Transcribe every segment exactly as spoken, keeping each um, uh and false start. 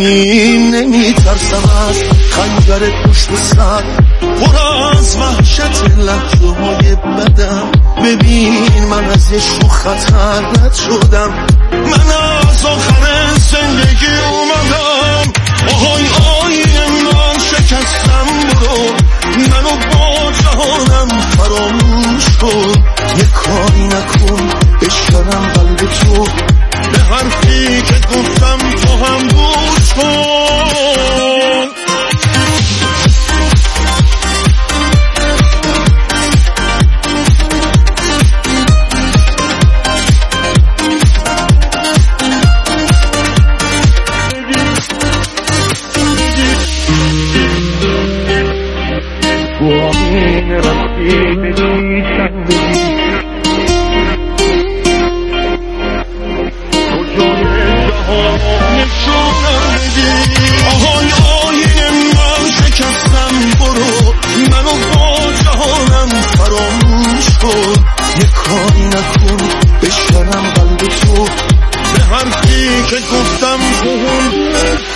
نمی ترسم از خنجر پشت سر، پر از وحشت لحظه های بدم. ببین من از یه شوخ خطر رد شدم، من از آخر زندگی اومدم. آهای آینه من شکستم، برو منو با جهانم فراموش کن. یه کاری نکن بشکنم قلب تو، به حرفی که گفتم تو هم گوش کن. یه کاری نکن بشکنم قلب تو، به حرفی که گفتم تو هم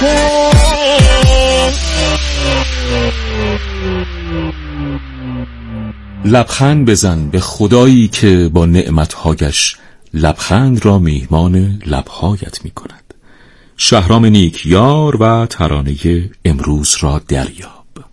لبخند بزن به خدایی که با نعمتهایش لبخند را میهمان لبهایت می کند. شهرام نیکیار و ترانه امروز را دریاب.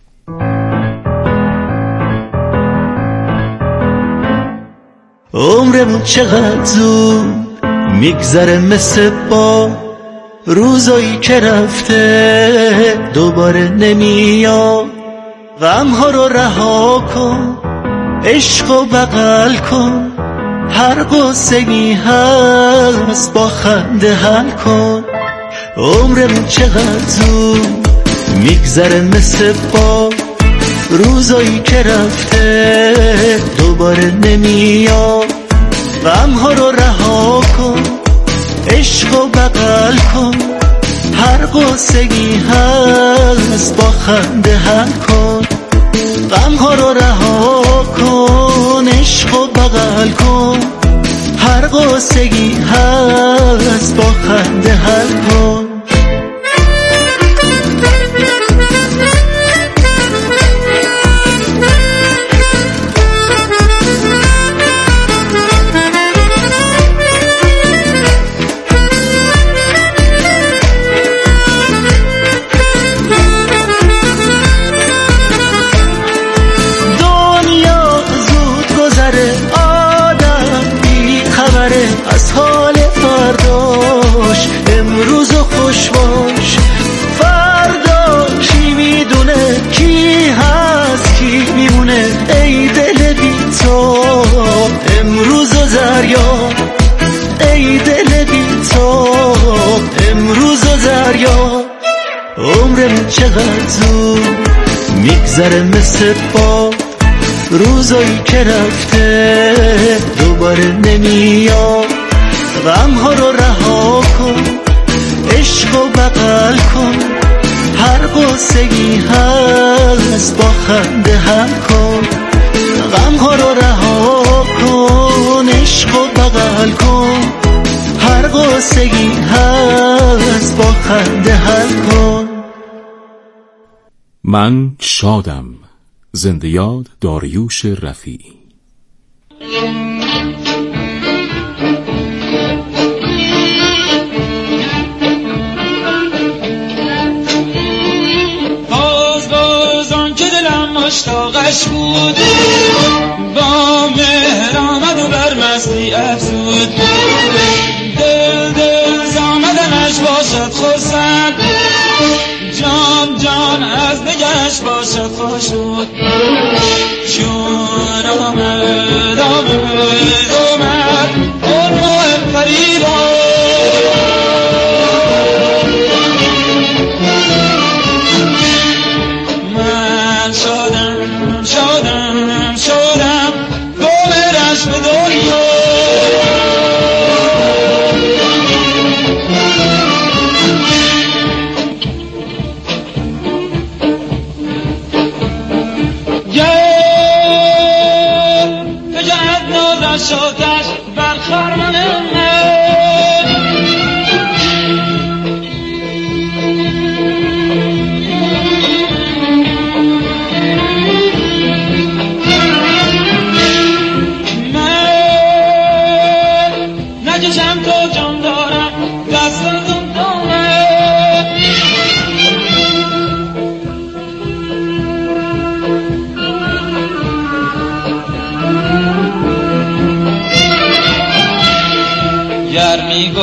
عمرمون چقدر زود میگذره مثل با روزایی که رفته دوباره نمیاد. غمها رو رها کن، عشق و بغل کن، هر قصگی هست با خنده حل کن. عمرمون چقدر زود میگذره مثل با روزایی که رفته دوباره نمیاد. غمها رو رها کن، عشق و بغل کن، هر قصگی هست با خنده حل کن. غمها رو رها کن، عشق و بغل کن، هر قصگی هست با خنده حل کن. از حال فرداش امروز خوش باش، فردا کی میدونه کی هست کی میمونه. ای دل بی تو امروز دریا، ای دل بی تو امروز دریا. عمرمون چقدر زود میگذره مثل باد، روزایی که رفته دوباره نمیاد. غمها رو رها کن، عشق و بغل کن، هر قصگی هست با خنده حل کن. غمها رو رها کن، عشق و بغل کن، هر قصگی هست با خنده حل کن. من شادم. زنده یاد داریوش رفیعی. باز باز آن که دلم مشتاقش بود، با مهر آمد و بر مستی افزود. دل دل زامدنش باشد خرسند، جان جان از نگهش باشد خوشود. چون آمد آمد آمد اون مهم فریدا، من شادم شادم شادم با مهرش به دنیا. شاد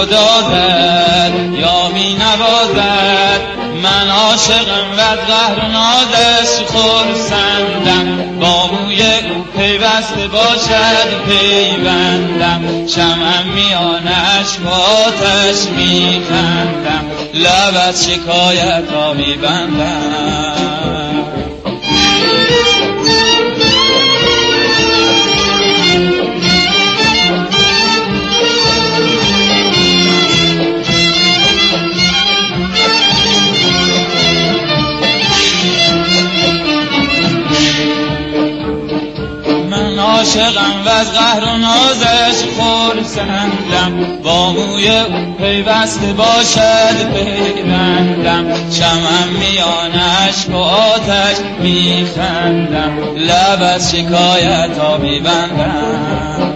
خدا زد یا می نوازد. من عاشقم و از قهر و نازش خرسندم، با موی او پیوسته باشد پیوندم. شمعم میان اشک و آتش میخندم، لب از شکایت ها میبندم. عاشقم و از قهر و نازش خرسندم، با موی او پیوسته باشد پیوندم. شمعم میان اشک و آتش میخندم، لب از شکایت ها میبندم.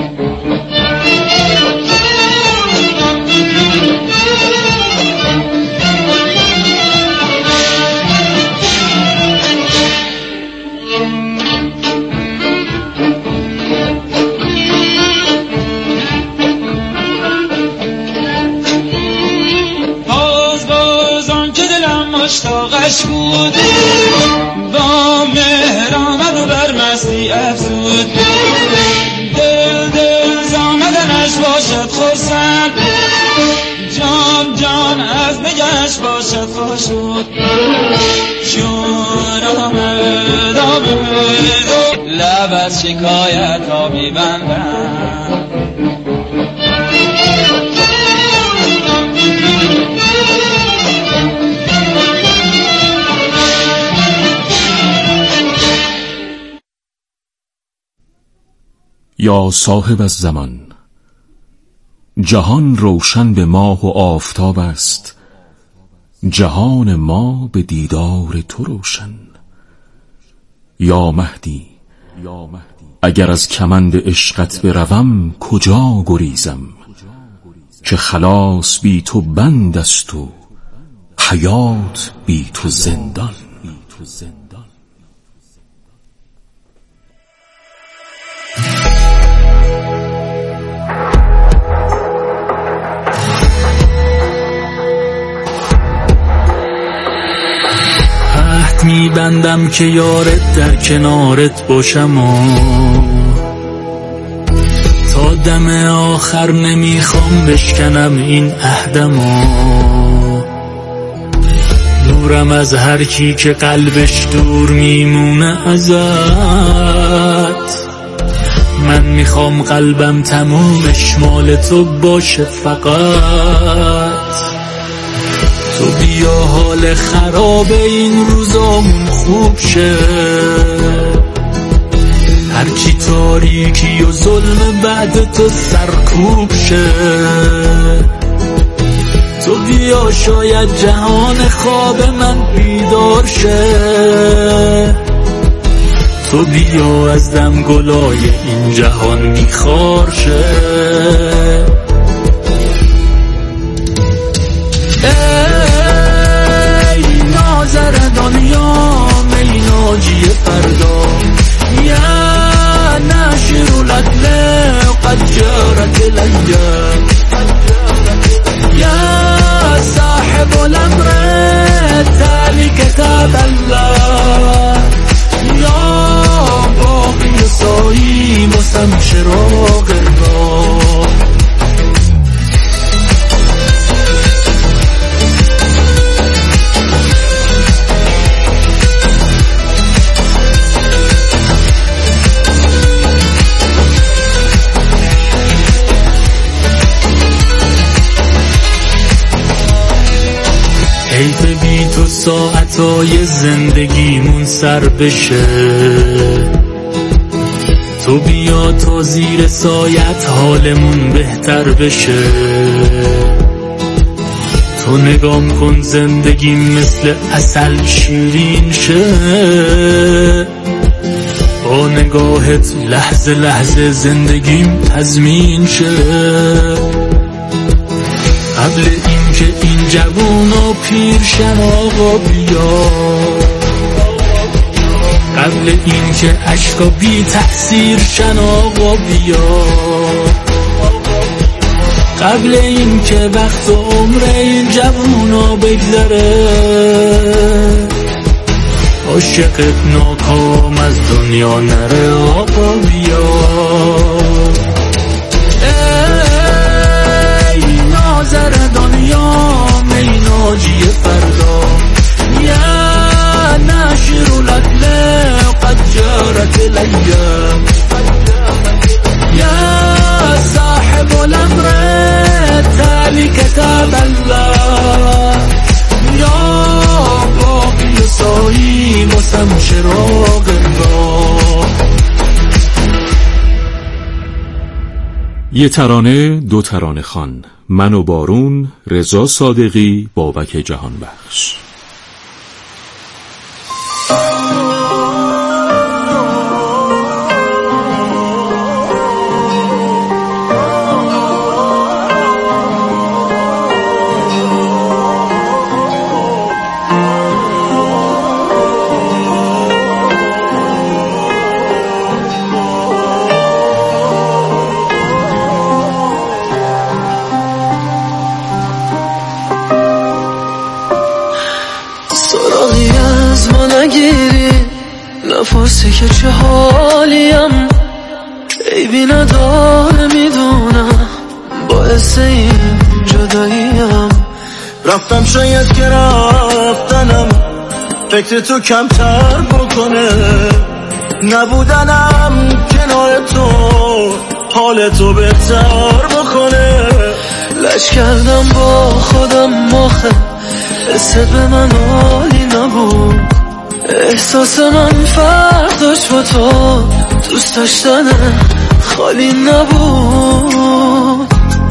مشتاقش بود، با مهر آمد و بر مستی افزود. دل دل زامدنش باشد خرسند، جان جان از نگهش باشد خوشود. چون آمد آمد لب از شکایت ها میبندم. یا صاحب از زمان، جهان روشن به ماه و آفتاب است، جهان ما به دیدار تو روشن. یا مهدی، اگر از کمند عشقت بروم کجا گریزم، که خلاص بی تو بند است و حیات بی تو زندان. میبندم که یارت در کنارت باشم و تا دم آخر نمیخوام بشکنم این عهدم و دورم از هر کی که قلبش دور میمونه ازت. من میخوام قلبم تمومش مال تو باشه فقط. تو بیا حال خراب این روزامون خوب شه، هرچی تاریکی و ظلم بعد تو سرکوب شه. تو بیا شاید جهان خواب من بیدار شه. تو بیا از دم گلای این جهان میخار شه. نظر دنیا می ناجی فردا، یا ناشر العدل قد جارت الأيام، یا صاحب الامر تالي كتاب الله، یا باقی سایی مسم چراغ راه. حیف بی تو ساعتای زندگیمون سر بشه. تو بیا تا زیر سایت حالمون بهتر بشه. تو نگام کن زندگی مثل عسل شیرین شه. با نگاهت لحظه لحظه زندگیم تضمین شه. قبل این که این جوون و پیرشن آقا بیا، قبل این که عشقا بی تأثیر شن آقا بیا. قبل این که وقت و عمر این جوونا بگذره. عاشقت ناکام از دنیا نره آقا بیا. ای ناظر دنیا ای ناجی فردا، یا ناشر العدل قد جارت الايام، یا صاحب الامر تالی کتاب الله، یا باقی سایی بسم شراق راه. یه ترانه دو ترانه خوان، من و بارون، رضا صادقی، بابک جهانبخش. نفرسی که چه حالیم عیبی نداره میدونم، باعث این جداییم. رفتم شاید که رفتنم فکر تو کمتر بکنه، نبودنم کنار تو حال تو بهتر بکنه. لج کردم با خودم آخه حست به من حالی نبود، احساس من فرق داشت با تو، دوست داشتن خالی نبود.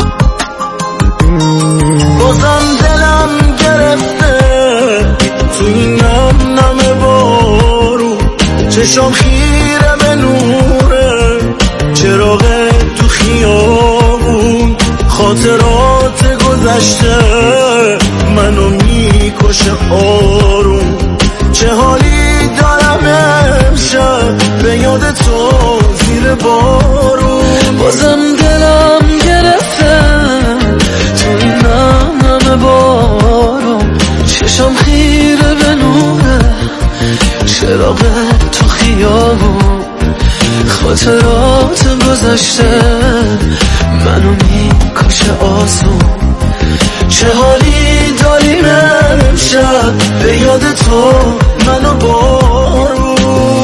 بازم دلم گرفته تو این نم نم بارو، چشم خیره به نوره چراغ تو خیابون، خاطرات گذشته منو میکشه آروم. چه حالی دارم امشب به یاد تو زیر بارون. بازم دلم گرفته تو این نم نم بارون، چشم خیره به نوره چراغ تو خیابون، خاطرات گذشته منو میکشه آسون. چه حالی داریم امشب به یاد تو منو بارون.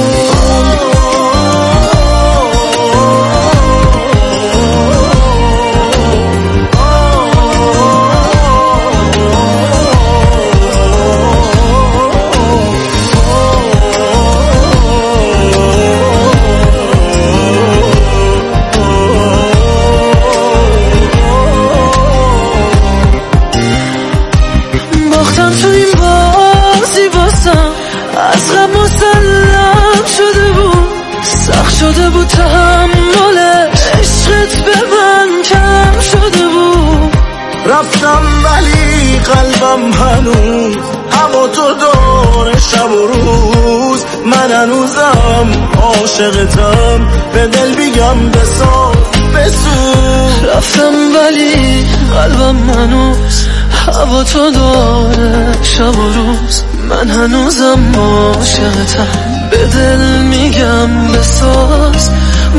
شده بود تحمل عشقت به من کم شده بود. رفتم ولی قلبم هنوز هوا تو داره شب و روز، من هنوزم عاشقتم به دل بیگم بساز بسوز. رفتم ولی قلبم هنوز هوا تو داره شب و روز، من هنوزم عاشقتم به دل میگم بساز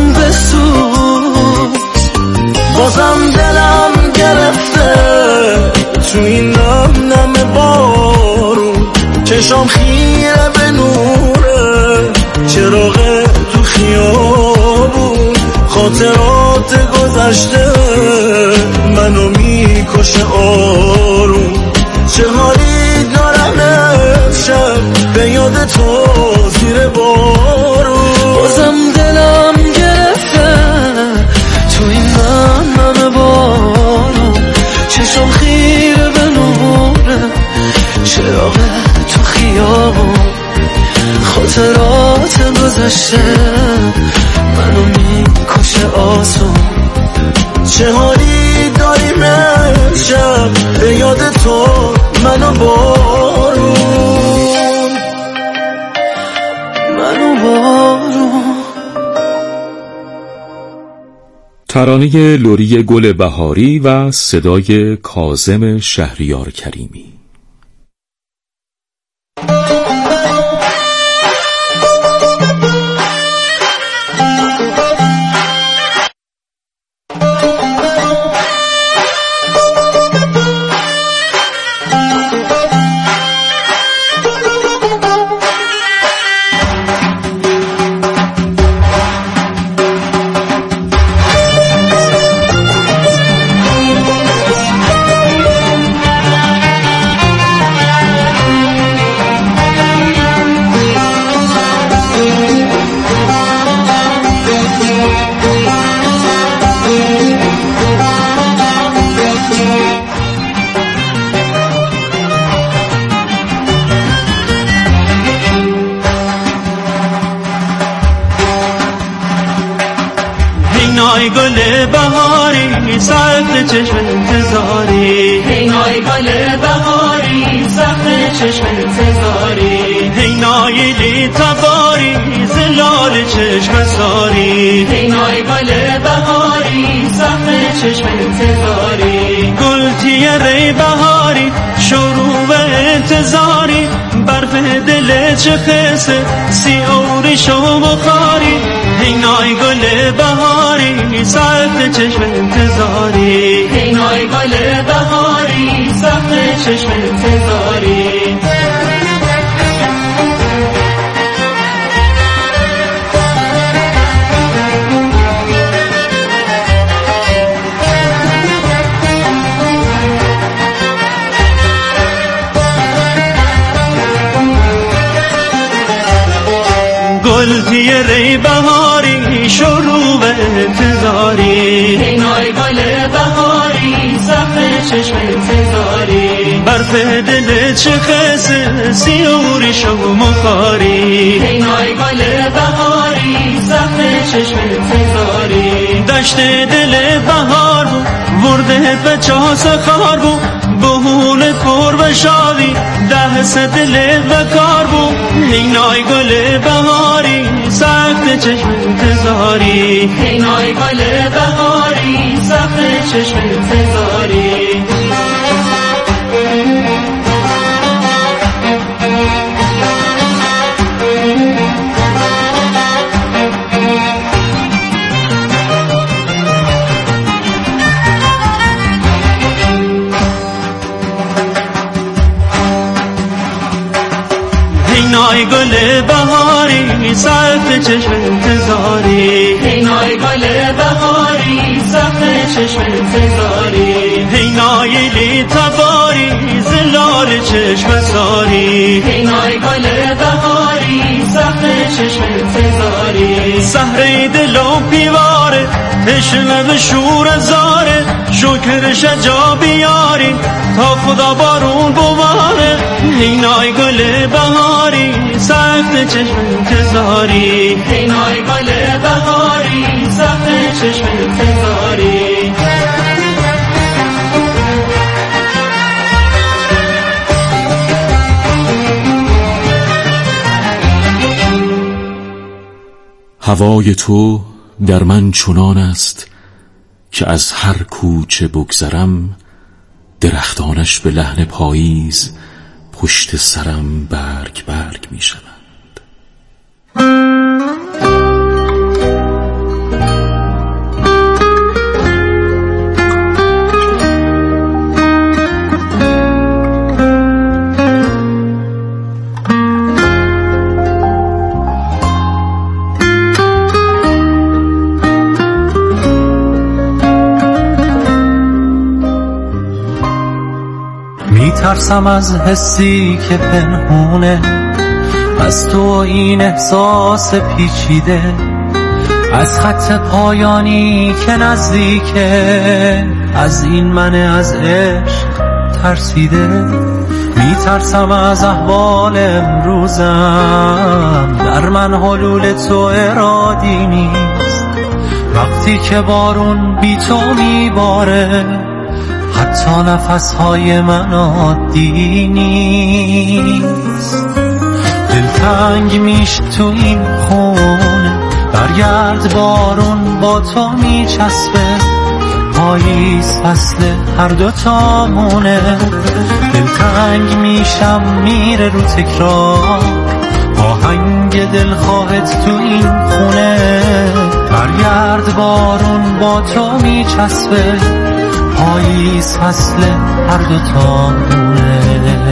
بسوز. بازم دلم گرفته تو این نم نم بارون، چشم خیره به نوره چراغ تو خیابون، خاطرات گذشته منو میکشه آروم. چه حالی دارم امشب به یاد تو زیر بارون. بازم دلم گرفته تو این نم نم بارون، چشم خیره به نوره چراغ تو خیابون، خاطرات گذشته منو میکشه آسون. چه حالی داریم امشب به یاد تو منو بارون، منو بارون. ترانه لوری گل بهاری و صدای کاظم شهریار کریمی. نای گل بهاری سخت چشم انتظاری، هی نای گل بهاری سخت چشم انتظاری، هی نای لی تباری زلال چشم ساری، هی نای گل بهاری سخت چشم انتظاری، گل تیره بهاری شروع به انتظاری، برف دل چه خسته سیوری شو بخاری، هی نای گل بهاری سخت چشم انتظاری، هی نای گل بهاری سخت چشم انتظاری. گل تیره بهاری شروع به انتظاری، هی نای گل بهاری سخت چشم انتظاری، برف دل چه خسته سیوری شو مخاری، هی نای گل بهاری سخت چشم انتظاری، دشت دل بهار بود ورده به چاس خار بود، بهول پر بشاوی ده سه دل بکار بود، هی نای گل بهاری سخت چشم انتظاری، هی نای گل بهاری سخت چشم انتظاری. نای گل بهاری سخت چشم انتظاری، هی نای گل بهاری سخت چشم انتظاری، هی نای لی تباری زلال چشم ساری، هی نای گل بهاری سخت چشم انتظاری، سحر دل و پیواره عشق به شور زاره، شکر شجا بیاری تا خدا بارون بواره، هی نای گل بهاری سخت چشم انتظاری، هی نای گل بهاری سخت چشم انتظاری. هوای تو در من چنان است که از هر کوچه بگذرم، درختانش به لحن پاییز پشت سرم برگ برگ می شوند. میترسم از حسی که پنهونه، از تو این احساس پیچیده، از خط پایانی که نزدیکه، از این من از عشق ترسیده. میترسم از احوال امروزم، در من حلول تو ارادی نیست، وقتی که بارون بی تو میباره، حتی نفسهای من عادی نیست. دلتنگ میشه تو این خونه، بر برگرد بارون با تو میچسبه، پاییز فصل هر دو تامونه. دلتنگ میشم میره رو تکرار، آهنگ دلخواهت تو این خونه. برگرد بارون با تو میچسبه، پاییز فصل هر دو تامونه.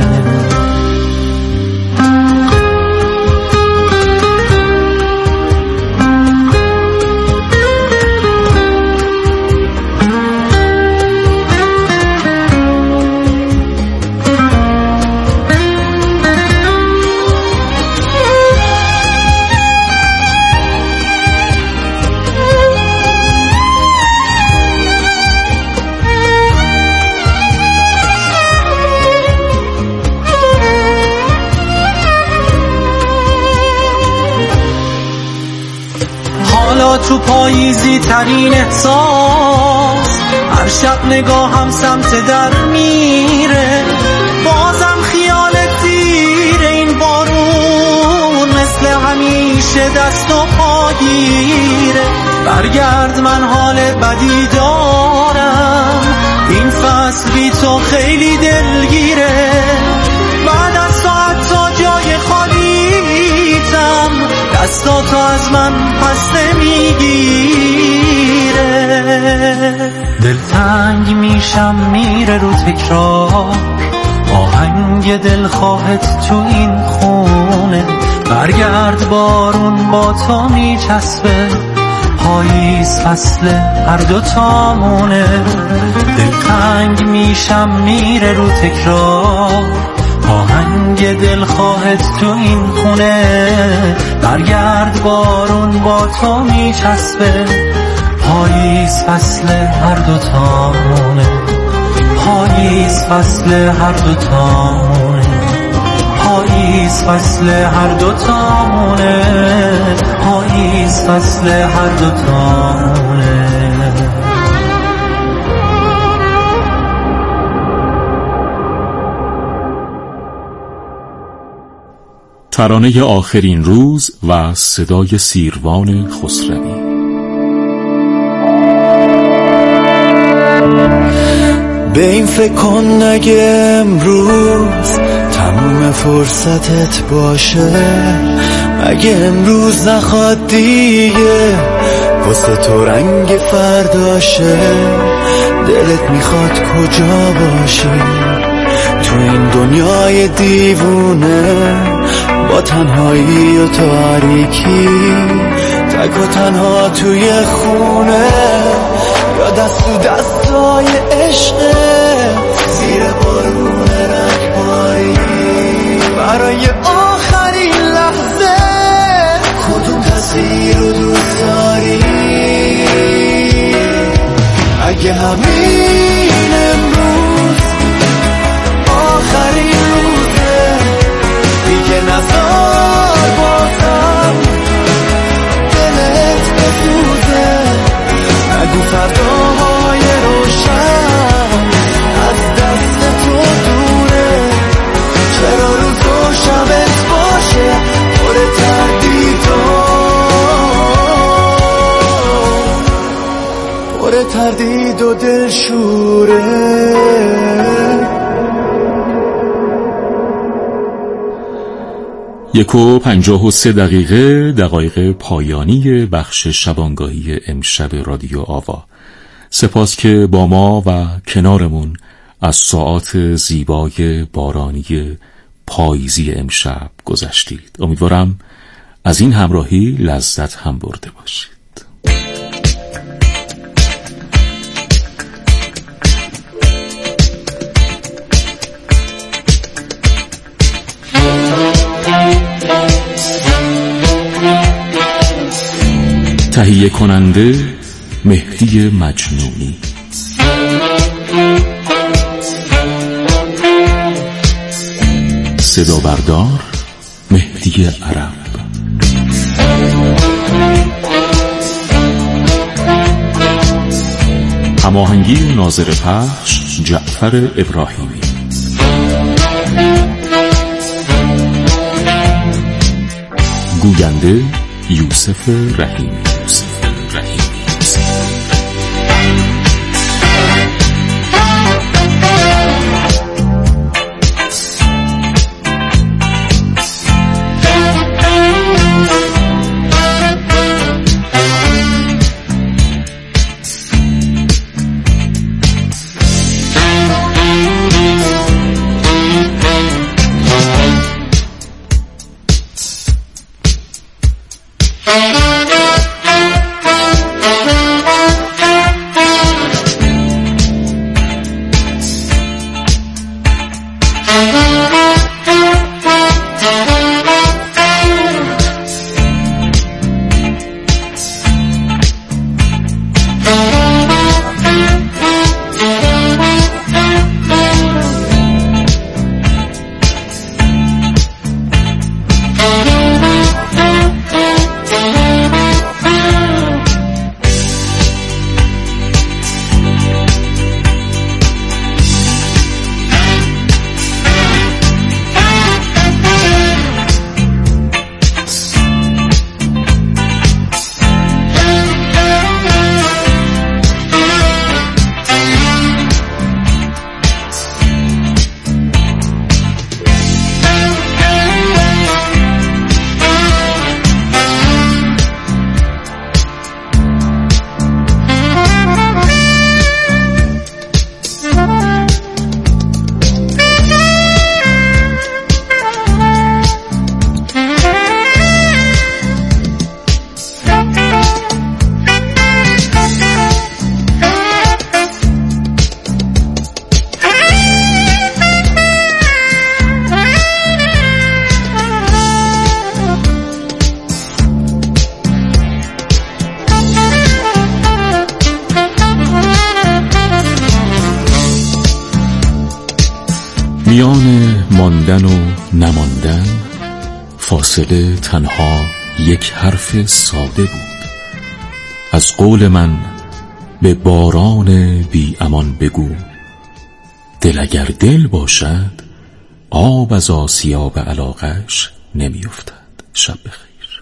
تو پاییزی ترین احساس، هر شب نگاهم سمت در میره. بازم خیالت دیره این بارون، مثل همیشه دست و پاگیره. برگرد من حال بدی دارم، این فصل بی تو خیلی دلگیره. بعد از تو حتی جای خالیتم، دستاتو از من پس نمیگیره. دلتنگ میشم میره رو تکرار، آهنگ دلخواهت تو این خونه. برگرد بارون با تو میچسبه، پاییز فصل هر دو تامونه. دلتنگ میشم میره رو تکرار، آهنگ دلخواهت تو این خونه. برگرد بارون با تو میچسبه، پاییز فصل هر دو تامونه. پاییز فصل هر دو تامونه، پاییز فصل هر دو تامونه، پاییز فصل هر دو تامونه. ترانه آخرین روز و صدای سیروان خسروی. به این فکر کن اگه امروز تموم فرصتت باشه، اگه امروز نخواد دیگه واسه تو رنگ فرداشه. دلت میخواد کجا باشی تو این دنیای دیوونه، با تنهایی و تاریکی، تک و تنها توی خونه، یا دست تو دستای عشقت زیر بارون رنگباری. برای آخرین لحظه کدوم تصویر رو دوست داری؟ اگه همین امروز آخرین روزه، دیگه نزار بازم دلت بسوزه. نگو فرداهای روشن از دست تو دوره، چرا روز و شبت باشه پر تردید و پر تردید و دلشوره. یک و پنجاه و سه دقیقه، دقایق پایانی بخش شبانگاهی امشب رادیو آوا. سپاس که با ما و کنارمون از ساعات زیبای بارانی پاییزی امشب گذشتید. امیدوارم از این همراهی لذت هم برده باشید. تهیه کننده مهدی مجنونی، صدا بردار مهدی عرب، هماهنگی ناظر پخش جعفر ابراهیمی. گوینده یوسف رحیمی. موسیقی رحیمی. میان ماندن و نماندن فاصله تنها یک حرف ساده بود. از قول من به باران بی امان بگو، دل اگر دل باشد آب از آسیاب علاقش نمی افتد. شب بخیر.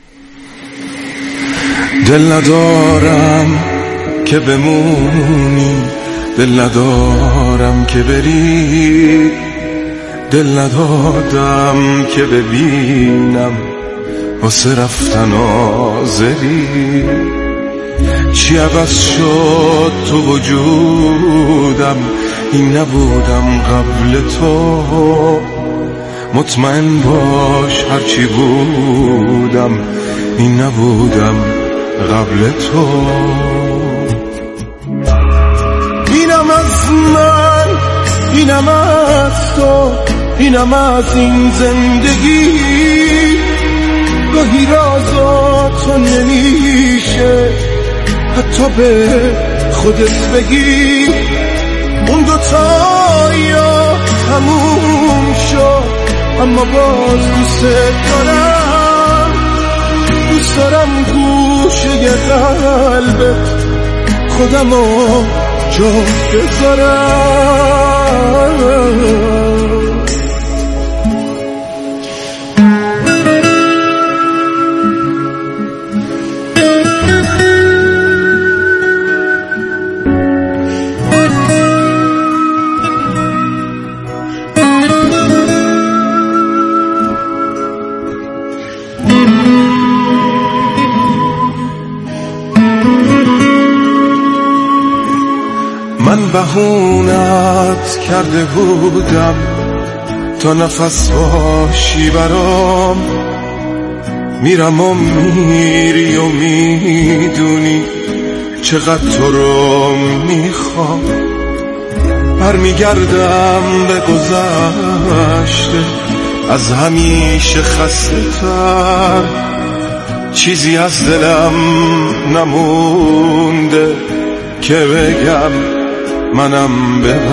دل ندارم که بمونی، دل ندارم که بری، دل ندادم که ببینم واسه رفتن آزری. چی عوض شد تو وجودم، این نبودم قبل تو. مطمئن باش هرچی بودم، این نبودم قبل تو. اینم از من، اینم از تو، اینم از این زندگی. گاهی رازا تو نمیشه حتی به خودت بگی. اون دوتا یا تموم شد، اما باز دوست دارم. دوست دارم گوشه قلبت خودمو جا بذارم. من بهونت کرده بودم تا نفس باشی برام. میرم و میری و میدونی چقدر تو رو میخوام. برمیگردم به گذشته از همیشه خسته تر. چیزی از دلم نمونده که بگم منم ببر.